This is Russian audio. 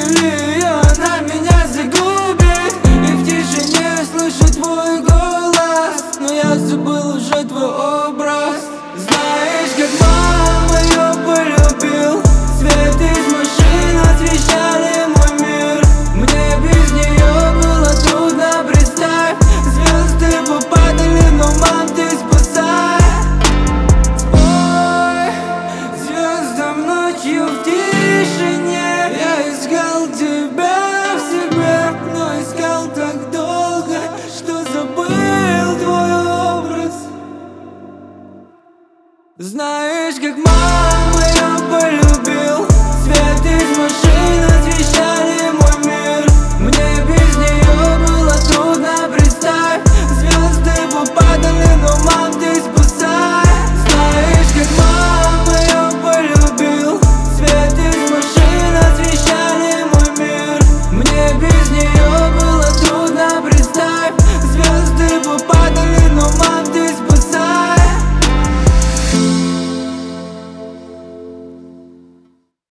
Или она меня загубит, и в тишине слышу твой голос, но я забыл уже твой образ. Знаешь, как мама ее полюбил, свет из машин освещали мой мир. Мне без нее было трудно, представь. Звезды попадали, но, мам, ты спасай. Спой звездам ночью в тишине. Я искал тебя в себе, но искал так долго, что забыл твой образ. Знаешь, как